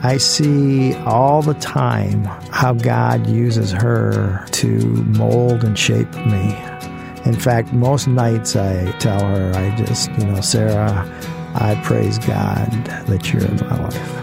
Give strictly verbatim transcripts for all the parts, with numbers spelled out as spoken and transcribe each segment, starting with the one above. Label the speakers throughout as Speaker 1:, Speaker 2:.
Speaker 1: I see all the time how God uses her to mold and shape me. In fact, most nights I tell her, I just, you know, Sarah, I praise God that you're in my life.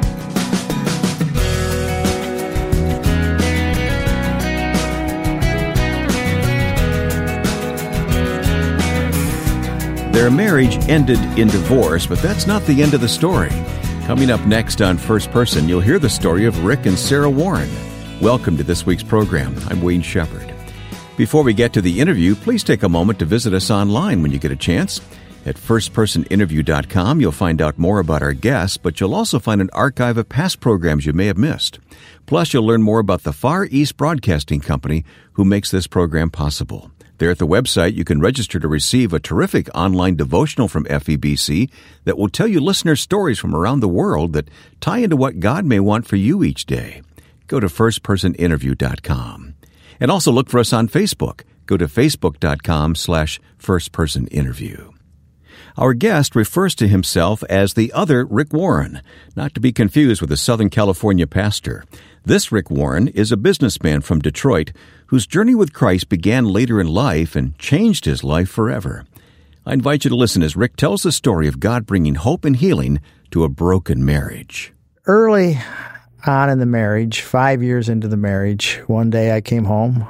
Speaker 2: Their marriage ended in divorce, but that's not the end of the story. Coming up next on First Person, you'll hear the story of Rick and Sarah Warren. Welcome to this week's program. I'm Wayne Shepherd. Before we get to the interview, please take a moment to visit us online when you get a chance. At first person interview dot com, you'll find out more about our guests, but you'll also find an archive of past programs you may have missed. Plus, you'll learn more about the Far East Broadcasting Company, who makes this program possible. There at the website, you can register to receive a terrific online devotional from F E B C that will tell you listener stories from around the world that tie into what God may want for you each day. Go to first person interview dot com. And also look for us on Facebook. Go to facebook dot com slash first person interview. Our guest refers to himself as the other Rick Warren, not to be confused with a Southern California pastor. This Rick Warren is a businessman from Detroit whose journey with Christ began later in life and changed his life forever. I invite you to listen as Rick tells the story of God bringing hope and healing to a broken marriage.
Speaker 1: Early on in the marriage, five years into the marriage, one day I came home,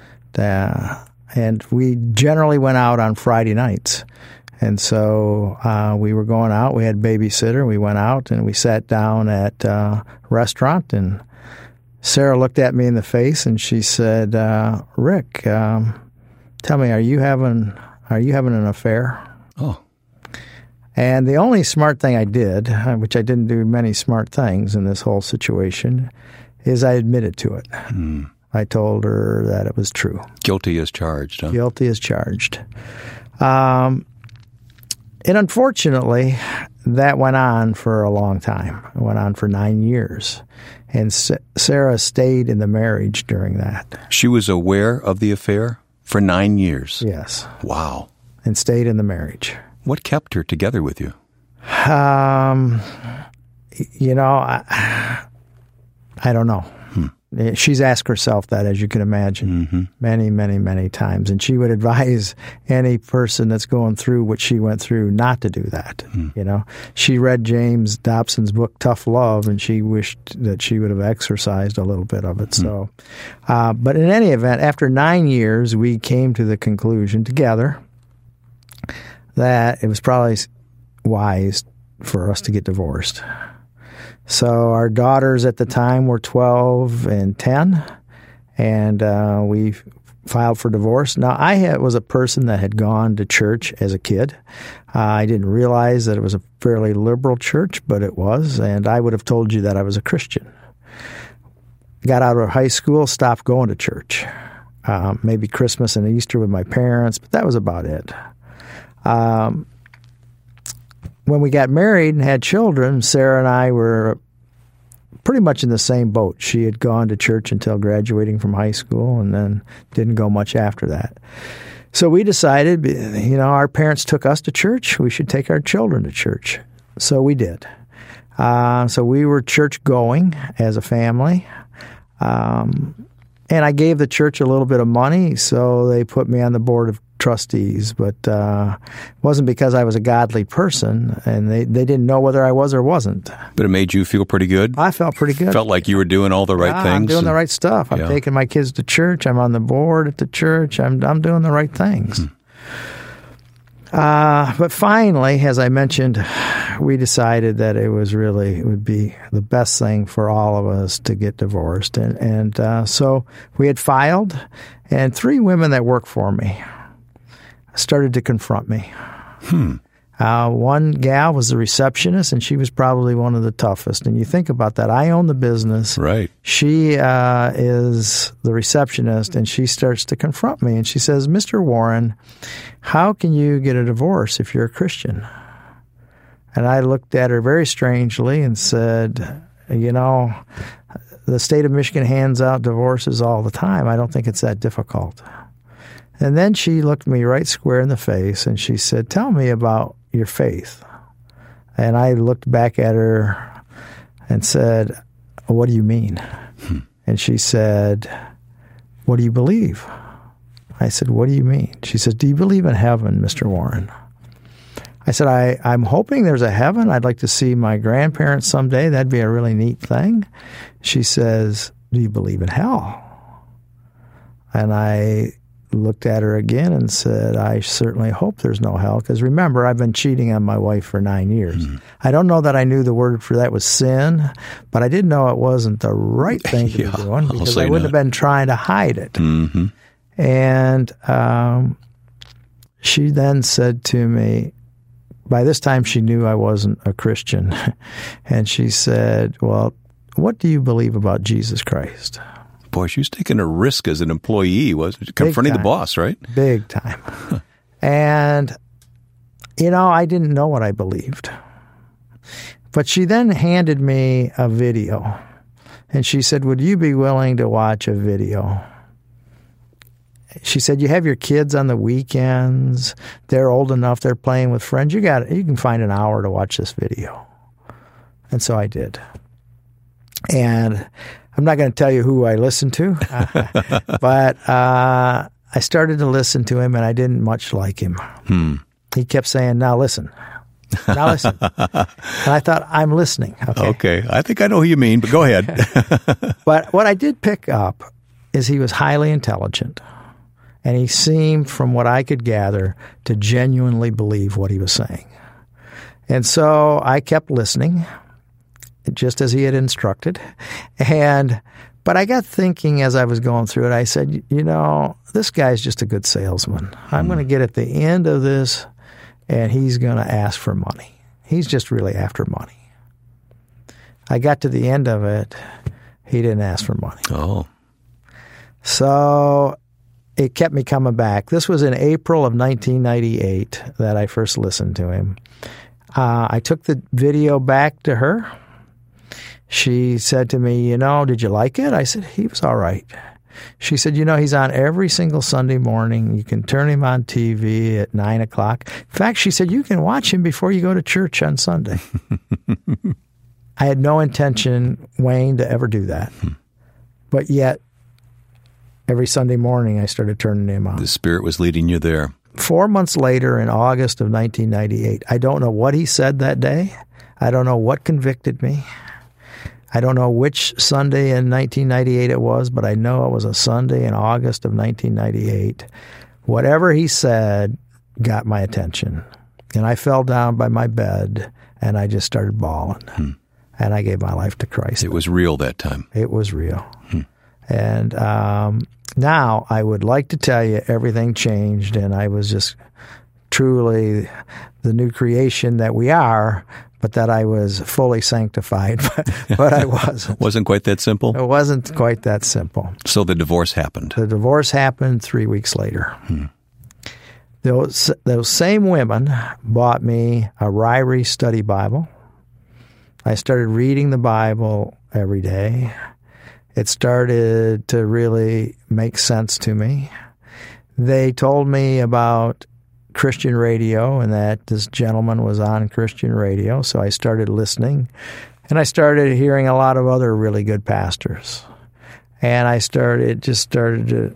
Speaker 1: uh, and we generally went out on Friday nights. And so uh, we were going out. We had a babysitter. We went out, and we sat down at uh, a restaurant, and Sarah looked at me in the face, and she said, uh, Rick, um, tell me, are you having are you having an affair?
Speaker 2: Oh.
Speaker 1: And the only smart thing I did, which I didn't do many smart things in this whole situation, is I admitted to it.
Speaker 2: Mm.
Speaker 1: I told her that it was true.
Speaker 2: Guilty as charged, huh?
Speaker 1: Guilty as charged. Um, and unfortunately, that went on for a long time. It went on for nine years. And Sarah stayed in the marriage during that.
Speaker 2: She was aware of the affair for nine years?
Speaker 1: Yes.
Speaker 2: Wow.
Speaker 1: And stayed in the marriage.
Speaker 2: What kept her together with you?
Speaker 1: Um, you know, I, I don't know. Hmm. She's asked herself that, as you can imagine, mm-hmm. many, many, many times. And she would advise any person that's going through what she went through not to do that. Mm. You know, she read James Dobson's book, Tough Love, and she wished that she would have exercised a little bit of it. Mm. So, uh, but in any event, after nine years, we came to the conclusion together that it was probably wise for us to get divorced. So our daughters at the time were twelve and ten, and uh, we filed for divorce. Now, I had, was a person that had gone to church as a kid. Uh, I didn't realize that it was a fairly liberal church, but it was, and I would have told you that I was a Christian. Got out of high school, stopped going to church. Um, maybe Christmas and Easter with my parents, but that was about it. Um, when we got married and had children, Sarah and I were pretty much in the same boat. She had gone to church until graduating from high school and then didn't go much after that. So we decided, you know, our parents took us to church. We should take our children to church. So we did. Uh, so we were church going as a family. Um, and I gave the church a little bit of money, so they put me on the board of trustees, but uh, it wasn't because I was a godly person, and they, they didn't know whether I was or wasn't.
Speaker 2: But it made you feel pretty good?
Speaker 1: I felt pretty good.
Speaker 2: Felt like you were doing all the right
Speaker 1: yeah,
Speaker 2: things?
Speaker 1: I'm doing
Speaker 2: and,
Speaker 1: the right stuff. I'm
Speaker 2: yeah.
Speaker 1: taking my kids to church. I'm on the board at the church. I'm I'm doing the right things. Hmm. Uh, but finally, as I mentioned, we decided that it was really, it would be the best thing for all of us to get divorced. And, and uh, so we had filed, and three women that work for me started to confront me.
Speaker 2: Hmm.
Speaker 1: Uh, one gal was the receptionist, and she was probably one of the toughest. And you think about that. I own the business.
Speaker 2: Right.
Speaker 1: She uh, is the receptionist, and she starts to confront me. And she says, Mister Warren, how can you get a divorce if you're a Christian? And I looked at her very strangely and said, you know, the state of Michigan hands out divorces all the time. I don't think it's that difficult. And then she looked me right square in the face, and she said, tell me about your faith. And I looked back at her, and said, "What do you mean?" Hmm. And she said, "What do you believe?" I said, "What do you mean?" She said, "Do you believe in heaven, Mister Warren?" I said, I, I'm hoping there's a heaven. I'd like to see my grandparents someday. That'd be a really neat thing. She says, "Do you believe in hell?" And I looked at her again and said, "I certainly hope there's no hell." Because remember, I've been cheating on my wife for nine years. Mm. I don't know that I knew the word for that was sin, but I did know it wasn't the right thing to yeah, be doing because I wouldn't not. have been trying to hide it.
Speaker 2: Mm-hmm.
Speaker 1: And um, she then said to me, by this time she knew I wasn't a Christian, and she said, "Well, what do you believe about Jesus Christ?"
Speaker 2: Boy, she was taking a risk as an employee, was confronting the boss, right?
Speaker 1: Big time. And, you know, I didn't know what I believed. But she then handed me a video, and she said, "Would you be willing to watch a video?" She said, "You have your kids on the weekends. They're old enough. They're playing with friends. You got you can find an hour to watch this video." And so I did. And I'm not going to tell you who I listened to, uh, but uh, I started to listen to him, and I didn't much like him.
Speaker 2: Hmm.
Speaker 1: He kept saying, "Now listen. Now listen." And I thought, I'm listening. Okay.
Speaker 2: Okay. I think I know who you mean, but go ahead.
Speaker 1: But what I did pick up is he was highly intelligent. And he seemed, from what I could gather, to genuinely believe what he was saying. And so I kept listening, just as he had instructed. And but I got thinking as I was going through it, I said, you know, this guy's just a good salesman. I'm mm. going to get at the end of this, and he's going to ask for money. He's just really after money. I got to the end of it. He didn't ask for money.
Speaker 2: Oh.
Speaker 1: So it kept me coming back. This was in April of nineteen ninety-eight that I first listened to him. Uh, I took the video back to her. She said to me, "You know, did you like it?" I said, "He was all right." She said, "You know, he's on every single Sunday morning. You can turn him on T V at nine o'clock. In fact," she said, "you can watch him before you go to church on Sunday." I had no intention, Wayne, to ever do that. But yet, every Sunday morning, I started turning him on.
Speaker 2: The Spirit was leading you there.
Speaker 1: Four months later, in August of nineteen ninety-eight, I don't know what he said that day. I don't know what convicted me. I don't know which Sunday in nineteen ninety-eight it was, but I know it was a Sunday in August of nineteen ninety-eight. Whatever he said got my attention. And I fell down by my bed, and I just started bawling. Hmm. And I gave my life to Christ.
Speaker 2: It was real that time.
Speaker 1: It was real. Hmm. And um, now I would like to tell you everything changed, and I was just truly the new creation that we are, but that I was fully sanctified, but, but I wasn't.
Speaker 2: Wasn't quite that simple?
Speaker 1: It wasn't quite that simple.
Speaker 2: So the divorce happened?
Speaker 1: The divorce happened three weeks later.
Speaker 2: Hmm.
Speaker 1: Those, those same women bought me a Ryrie Study Bible. I started reading the Bible every day. It started to really make sense to me. They told me about Christian radio and that this gentleman was on Christian radio, so I started listening. And I started hearing a lot of other really good pastors. And I started, just started to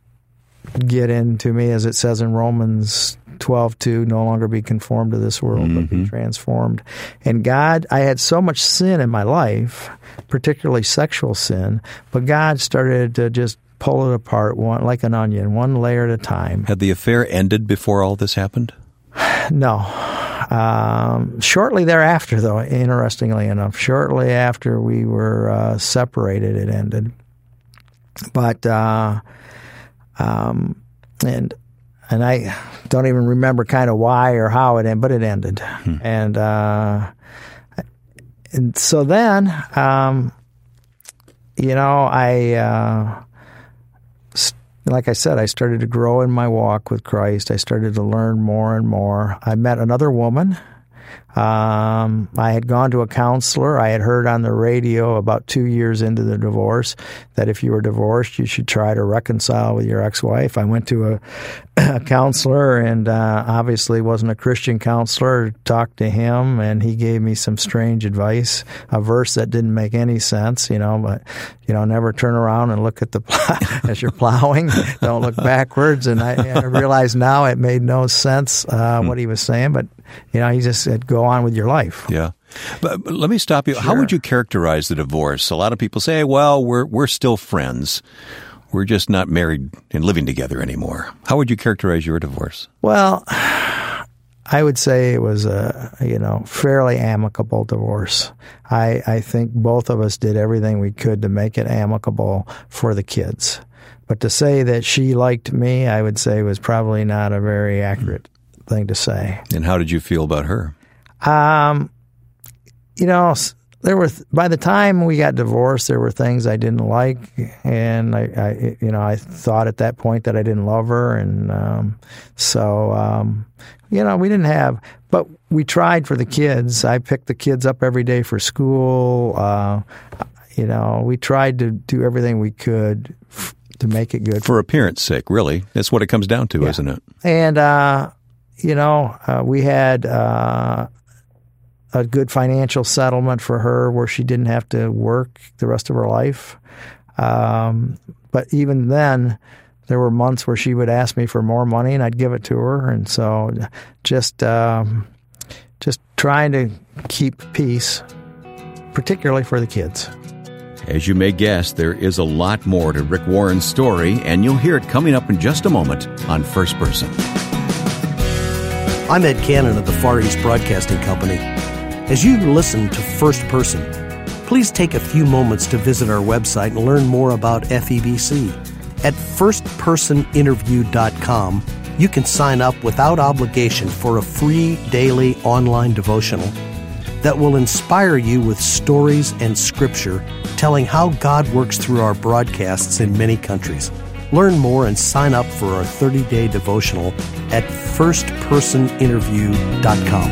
Speaker 1: get into me, as it says in Romans twelve two, no longer be conformed to this world, mm-hmm. but be transformed. And God, I had so much sin in my life, particularly sexual sin, but God started to just pull it apart one like an onion, one layer at a time.
Speaker 2: Had the affair ended before all this happened?
Speaker 1: No. Um, shortly thereafter, though, interestingly enough, shortly after we were uh, separated, it ended. But, uh, um, and and I don't even remember kind of why or how it ended, but it ended. Hmm. And, uh, and so then, um, you know, I... Uh, Like I said, I started to grow in my walk with Christ. I started to learn more and more. I met another woman. Um, I had gone to a counselor. I had heard on the radio about two years into the divorce that if you were divorced, you should try to reconcile with your ex-wife. I went to a, a counselor, and uh, obviously wasn't a Christian counselor. Talked to him, and he gave me some strange advice, a verse that didn't make any sense, you know, but, you know, never turn around and look at the plow as you're plowing. Don't look backwards. And I, I realize now it made no sense uh, what he was saying, but, you know, he just said, go on with your life.
Speaker 2: Yeah. But, but let me stop you.
Speaker 1: Sure.
Speaker 2: How would you characterize the divorce? A lot of people say, well, we're we're still friends. We're just not married and living together anymore. How would you characterize your divorce?
Speaker 1: Well, I would say it was a, you know, fairly amicable divorce. I, I think both of us did everything we could to make it amicable for the kids. But to say that she liked me, I would say was probably not a very accurate thing to say.
Speaker 2: And how did you feel about her?
Speaker 1: Um, you know, there were, by the time we got divorced, there were things I didn't like, and I, I you know, I thought at that point that I didn't love her, and um, so, um, you know, we didn't have, but we tried for the kids. I picked the kids up every day for school. Uh, you know, we tried to do everything we could f- to make it good.
Speaker 2: For appearance sake, really. That's what it comes down to,
Speaker 1: yeah.
Speaker 2: isn't it?
Speaker 1: And, uh, you know, uh, we had uh, a good financial settlement for her where she didn't have to work the rest of her life. Um, but even then, there were months where she would ask me for more money, and I'd give it to her. And so just um, just trying to keep peace, particularly for the kids.
Speaker 2: As you may guess, there is a lot more to Rick Warren's story, and you'll hear it coming up in just a moment on First Person.
Speaker 3: I'm Ed Cannon of the Far East Broadcasting Company. As you listen to First Person, please take a few moments to visit our website and learn more about F E B C. At first person interview dot com, you can sign up without obligation for a free daily online devotional that will inspire you with stories and scripture telling how God works through our broadcasts in many countries. Learn more and sign up for our thirty-day devotional at first person interview dot com.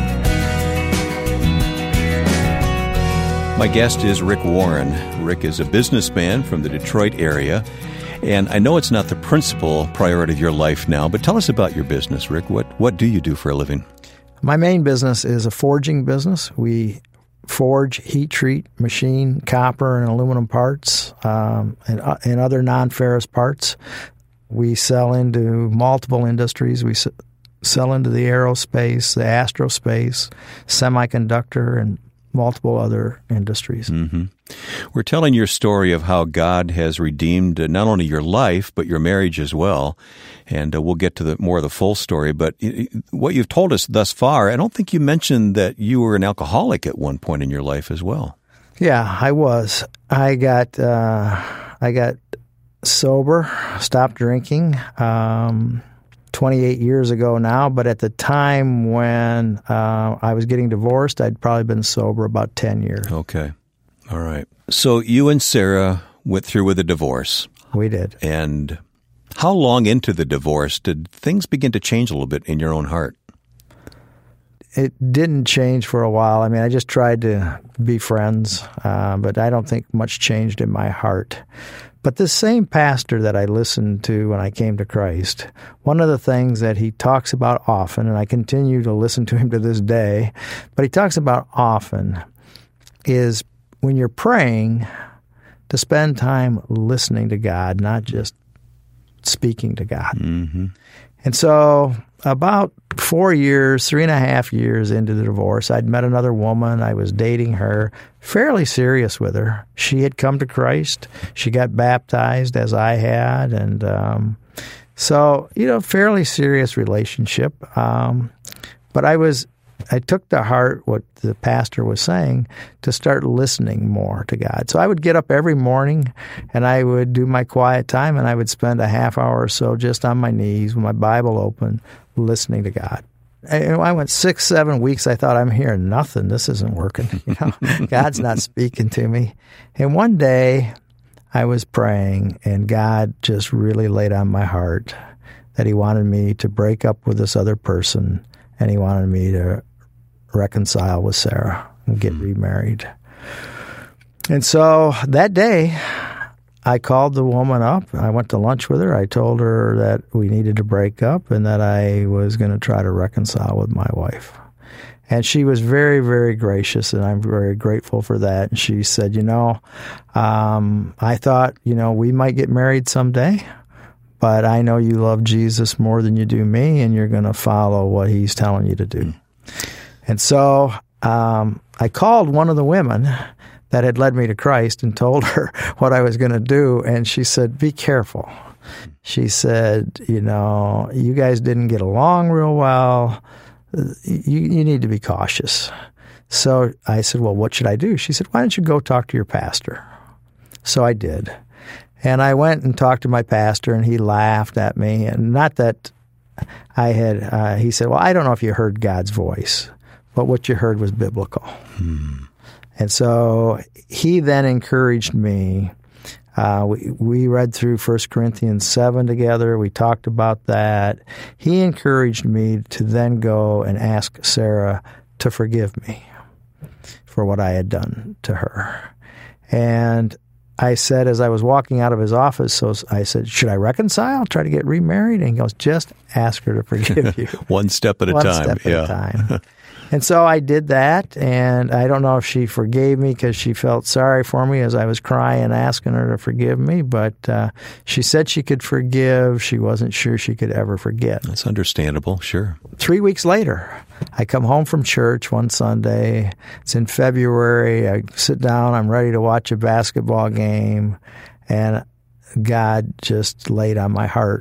Speaker 2: My guest is Rick Warren. Rick is a businessman from the Detroit area, and I know it's not the principal priority of your life now, but tell us about your business, Rick. What what do you do for a living?
Speaker 1: My main business is a forging business. We forge, heat treat, machine copper and aluminum parts um, and, uh, and other non-ferrous parts. We sell into multiple industries. We s- sell into the aerospace, the astrospace, semiconductor, and multiple other industries.
Speaker 2: Mm-hmm. We're telling your story of how God has redeemed uh, not only your life, but your marriage as well. And uh, we'll get to the more of the full story. But it, what you've told us thus far, I don't think you mentioned that you were an alcoholic at one point in your life as well.
Speaker 1: Yeah, I was. I got uh, I got sober, stopped drinking um, twenty-eight years ago now. But at the time when uh, I was getting divorced, I'd probably been sober about ten years.
Speaker 2: Okay. All right. So you and Sarah went through with a divorce.
Speaker 1: We did.
Speaker 2: And how long into the divorce did things begin to change a little bit in your own heart?
Speaker 1: It didn't change for a while. I mean, I just tried to be friends, uh, but I don't think much changed in my heart. But this same pastor that I listened to when I came to Christ, one of the things that he talks about often, and I continue to listen to him to this day, but he talks about often, is when you're praying, to spend time listening to God, not just speaking to God.
Speaker 2: Mm-hmm.
Speaker 1: And so about four years, three and a half years into the divorce, I'd met another woman. I was dating her, fairly serious with her. She had come to Christ. She got baptized as I had. And um, so, you know, fairly serious relationship. Um, but I was... I took to heart what the pastor was saying to start listening more to God. So I would get up every morning and I would do my quiet time and I would spend a half hour or so just on my knees with my Bible open, listening to God. And I went six, seven weeks. I thought, I'm hearing nothing. This isn't working. You know, God's not speaking to me. And one day I was praying and God just really laid on my heart that he wanted me to break up with this other person and he wanted me to reconcile with Sarah and get remarried. And so that day, I called the woman up. I went to lunch with her. I told her that we needed to break up and that I was going to try to reconcile with my wife. And she was very, very gracious, and I'm very grateful for that. And she said, you know, um, I thought, you know, we might get married someday, but I know you love Jesus more than you do me, and you're going to follow what he's telling you to do. And so um, I called one of the women that had led me to Christ and told her what I was going to do, and she said, be careful. She said, you know, you guys didn't get along real well. You, you need to be cautious. So I said, well, what should I do? She said, why don't you go talk to your pastor? So I did. And I went and talked to my pastor, and he laughed at me. And not that I had, uh, he said, well, I don't know if you heard God's voice, but what you heard was biblical. Hmm. And so he then encouraged me. Uh, we, we read through First Corinthians seven together. We talked about that. He encouraged me to then go and ask Sarah to forgive me for what I had done to her. And I said, as I was walking out of his office, so I said, should I reconcile, try to get remarried? And he goes, just ask her to forgive you.
Speaker 2: One step at a
Speaker 1: One
Speaker 2: time.
Speaker 1: step
Speaker 2: yeah.
Speaker 1: at a time. And so I did that, and I don't know if she forgave me because she felt sorry for me as I was crying, asking her to forgive me, but uh, she said she could forgive. She wasn't sure she could ever forget.
Speaker 2: That's understandable, sure.
Speaker 1: Three weeks later, I come home from church one Sunday. It's in February. I sit down. I'm ready to watch a basketball game, and God just laid on my heart,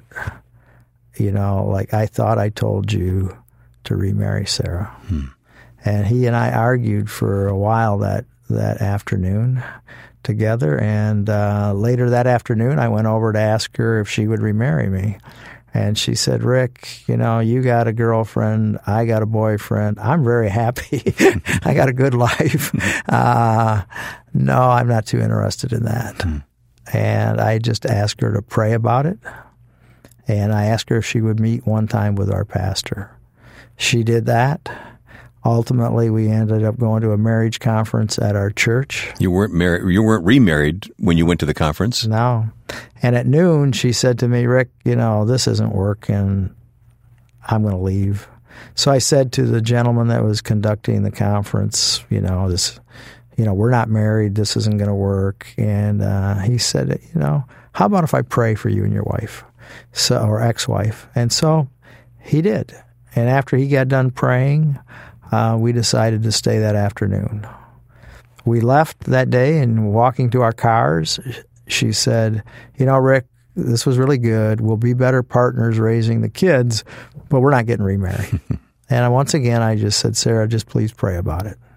Speaker 1: you know, like, I thought I told you to remarry Sarah. Hmm. And he and I argued for a while that, that afternoon together. And uh, later that afternoon, I went over to ask her if she would remarry me. And she said, Rick, you know, you got a girlfriend. I got a boyfriend. I'm very happy. I got a good life. Uh, no, I'm not too interested in that. Hmm. And I just asked her to pray about it. And I asked her if she would meet one time with our pastor. She did that. Ultimately, we ended up going to a marriage conference at our church.
Speaker 2: You weren't married. You weren't remarried when you went to the conference?
Speaker 1: No. And at noon, she said to me, Rick, you know, this isn't working. I'm going to leave. So I said to the gentleman that was conducting the conference, you know, this, you know, we're not married. This isn't going to work. And uh, he said, you know, how about if I pray for you and your wife, so, or ex-wife? And so he did. And after he got done praying, uh, we decided to stay that afternoon. We left that day, and walking to our cars, she said, you know, Rick, this was really good. We'll be better partners raising the kids, but we're not getting remarried. And once again, I just said, Sarah, just please pray about it.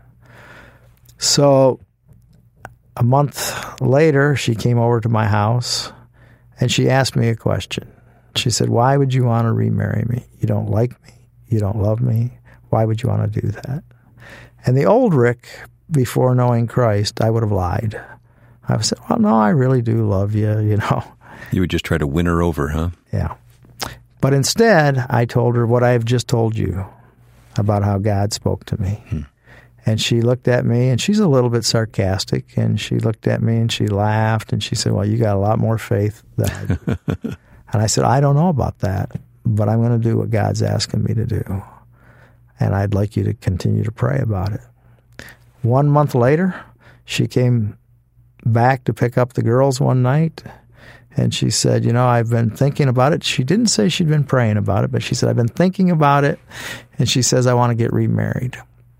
Speaker 1: So a month later, she came over to my house, and she asked me a question. She said, why would you want to remarry me? You don't like me. You don't love me. Why would you want to do that? And the old Rick, before knowing Christ, I would have lied. I would say, well, no, I really do love you, you know.
Speaker 2: You would just try to win her over, huh?
Speaker 1: Yeah. But instead, I told her what I've just told you about how God spoke to me. Hmm. And she looked at me, and she's a little bit sarcastic, and she looked at me, and she laughed, and she said, well, you got a lot more faith than I do. And I said, I don't know about that, but I'm going to do what God's asking me to do. And I'd like you to continue to pray about it. One month later, she came back to pick up the girls one night, and she said, you know, I've been thinking about it. She didn't say she'd been praying about it, but she said, I've been thinking about it, and she says, I want to get remarried.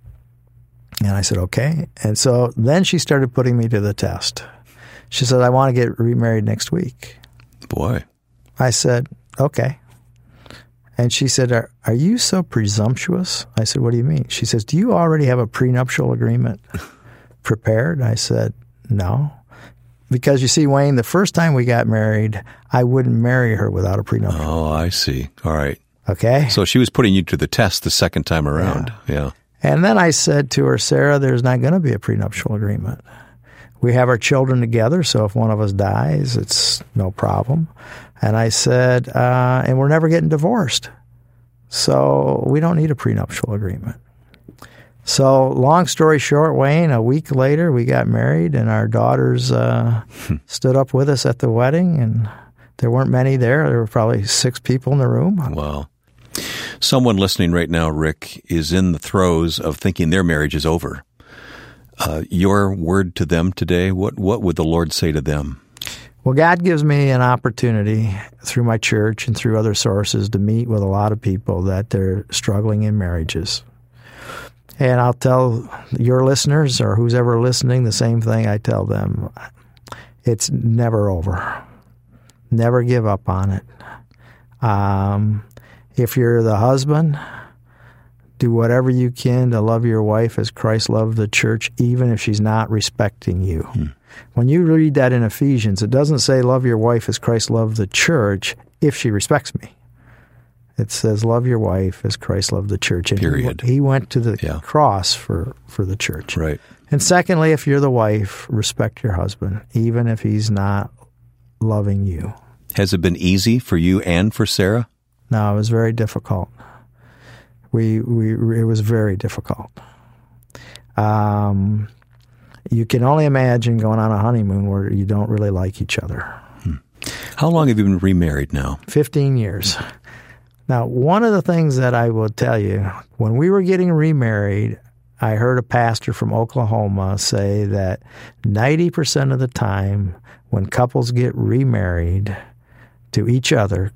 Speaker 1: And I said, okay. And so then she started putting me to the test. She said, I want to get remarried next week.
Speaker 2: Boy.
Speaker 1: I said, okay. And she said, are, are you so presumptuous? I said, what do you mean? She says, do you already have a prenuptial agreement prepared? I said, no. Because you see, Wayne, the first time we got married, I wouldn't marry her without a prenuptial.
Speaker 2: Oh, I see. All right.
Speaker 1: Okay.
Speaker 2: So she was putting you to the test the second time around. Yeah. yeah.
Speaker 1: And then I said to her, Sarah, there's not going to be a prenuptial agreement. We have our children together, so if one of us dies, it's no problem. And I said, uh, and we're never getting divorced, so we don't need a prenuptial agreement. So, long story short, Wayne, a week later we got married, and our daughters uh, stood up with us at the wedding, and there weren't many there. There were probably six people in the room.
Speaker 2: Wow. Someone listening right now, Rick, is in the throes of thinking their marriage is over. Uh, your word to them today, what, what would the Lord say to them?
Speaker 1: Well, God gives me an opportunity through my church and through other sources to meet with a lot of people that they're struggling in marriages. And I'll tell your listeners or who's ever listening the same thing I tell them. It's never over. Never give up on it. Um, if you're the husband, do whatever you can to love your wife as Christ loved the church, even if she's not respecting you. Hmm. When you read that in Ephesians, it doesn't say love your wife as Christ loved the church if she respects me. It says love your wife as Christ loved the church. And
Speaker 2: Period.
Speaker 1: He, he went to the
Speaker 2: yeah.
Speaker 1: cross for, for the church.
Speaker 2: Right.
Speaker 1: And secondly, if you're the wife, respect your husband, even if he's not loving you.
Speaker 2: Has it been easy for you and for Sarah?
Speaker 1: No, it was very difficult. We we it was very difficult. Um, you can only imagine going on a honeymoon where you don't really like each other.
Speaker 2: Hmm. How long have you been remarried now?
Speaker 1: Fifteen years. Now, one of the things that I will tell you, when we were getting remarried, I heard a pastor from Oklahoma say that ninety percent of the time when couples get remarried to each other,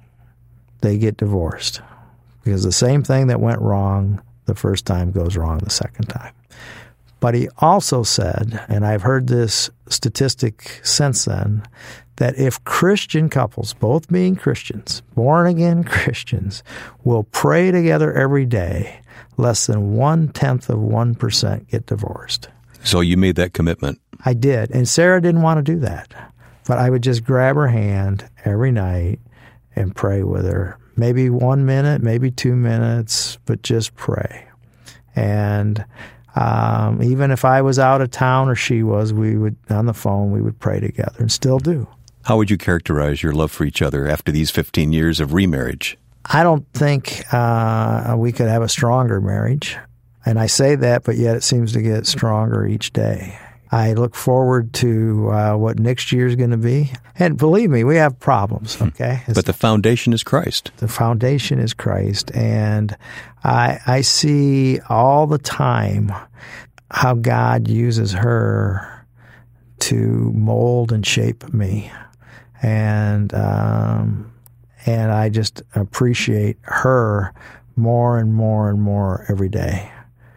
Speaker 1: they get divorced. Because the same thing that went wrong the first time goes wrong the second time. But he also said, and I've heard this statistic since then, that if Christian couples, both being Christians, born-again Christians, will pray together every day, less than one-tenth of one percent get divorced.
Speaker 2: So you made that commitment.
Speaker 1: I did. And Sarah didn't want to do that. But I would just grab her hand every night and pray with her. Maybe one minute, maybe two minutes, but just pray. And um, even if I was out of town or she was, we would, on the phone, we would pray together and still do.
Speaker 2: How would you characterize your love for each other after these fifteen years of remarriage?
Speaker 1: I don't think uh, we could have a stronger marriage. And I say that, but yet it seems to get stronger each day. I look forward to uh, what next year is going to be. And believe me, we have problems, okay? It's,
Speaker 2: but the foundation is Christ.
Speaker 1: The foundation is Christ. And I, I see all the time how God uses her to mold and shape me. And um, and I just appreciate her more and more and more every day.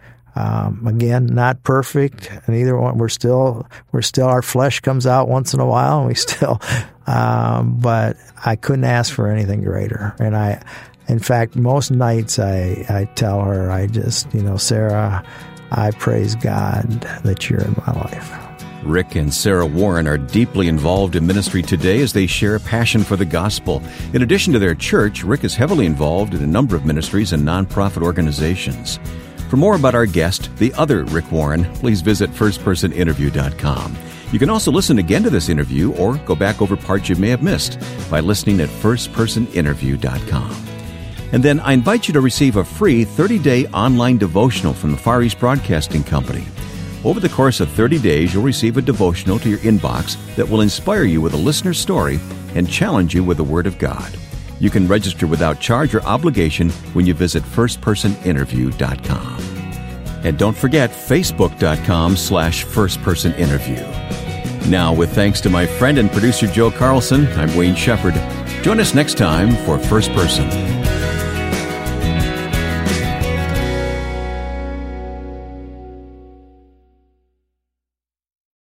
Speaker 1: Um, again, not perfect, and either one. We're still, we're still. Our flesh comes out once in a while, and we still. Um, but I couldn't ask for anything greater. And I, in fact, most nights I, I tell her, I just, you know, Sarah, I praise God that you're in my life.
Speaker 2: Rick and Sarah Warren are deeply involved in ministry today as they share a passion for the gospel. In addition to their church, Rick is heavily involved in a number of ministries and nonprofit organizations. For more about our guest, the other Rick Warren, please visit first person interview dot com. You can also listen again to this interview or go back over parts you may have missed by listening at first person interview dot com. And then I invite you to receive a free thirty-day online devotional from the Far East Broadcasting Company. Over the course of thirty days, you'll receive a devotional to your inbox that will inspire you with a listener's story and challenge you with the Word of God. You can register without charge or obligation when you visit first person interview dot com. And don't forget facebook dot com slash first person interview. Now, with thanks to my friend and producer Joe Carlson, I'm Wayne Shepherd. Join us next time for First Person.